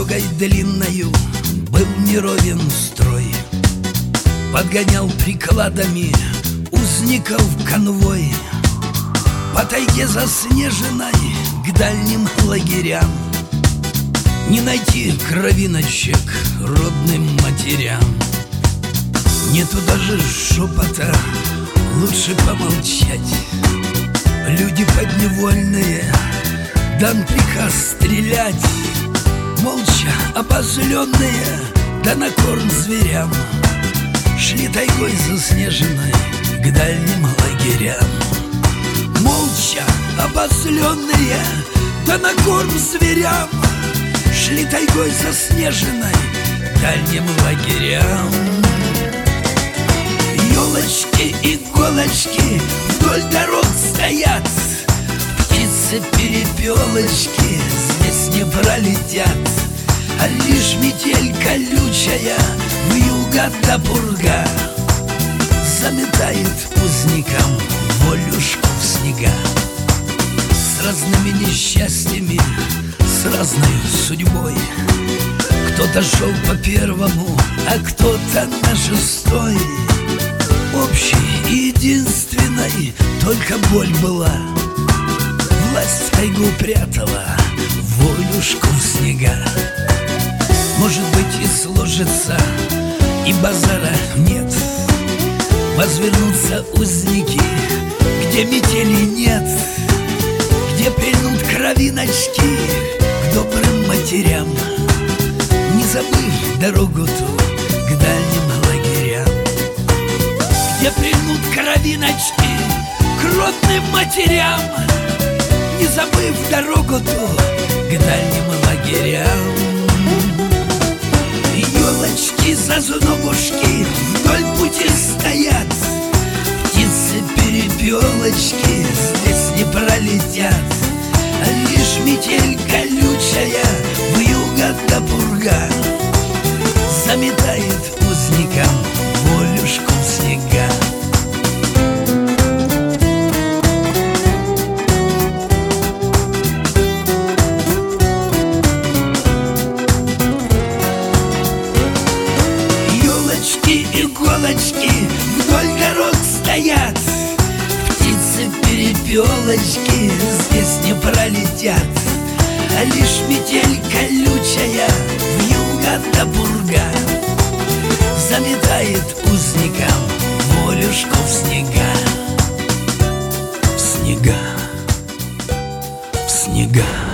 дорогой длинною был неровен строй. Подгонял прикладами узников конвой по тайге заснеженной к дальним лагерям. Не найти кровиночек родным матерям. Нету даже шепота, лучше помолчать. Люди подневольные, дан приказ стрелять. Молча обозленные, да на корм зверям, шли тайгой заснеженной к дальним лагерям. Молча обозленные, да на корм зверям, шли тайгой заснеженной к дальним лагерям. Елочки, иголочки вдоль дорог стоят, птицы-перепелочки здесь не пролетят. А лишь метель колючая, вьюга да пурга заметает узникам волюшку в снега. С разными несчастьями, с разной судьбой. Кто-то шел по первому, а кто-то на шестой. Общей и единственной только боль была. Власть в тайгу прятала волюшку в снега. Может быть, и сложится, и базара нет. Возвернутся узники, где метели нет, где прильнут кровиночки к добрым матерям, не забыв дорогу ту к дальним лагерям. Где прильнут кровиночки к родным матерям, не забыв дорогу ту к дальним лагерям. Елочки, зазнобушки вдоль пути стоят, птицы-перепелочки здесь не пролетят. А лишь метель колючая, вьюга да пурга заметает узникам волюшку в снега. Иголочки вдоль дорог стоят, птицы-перепелочки здесь не пролетят. А лишь метель колючая, вьюга да пурга заметает узникам волюшку в снега. В снега, в снега.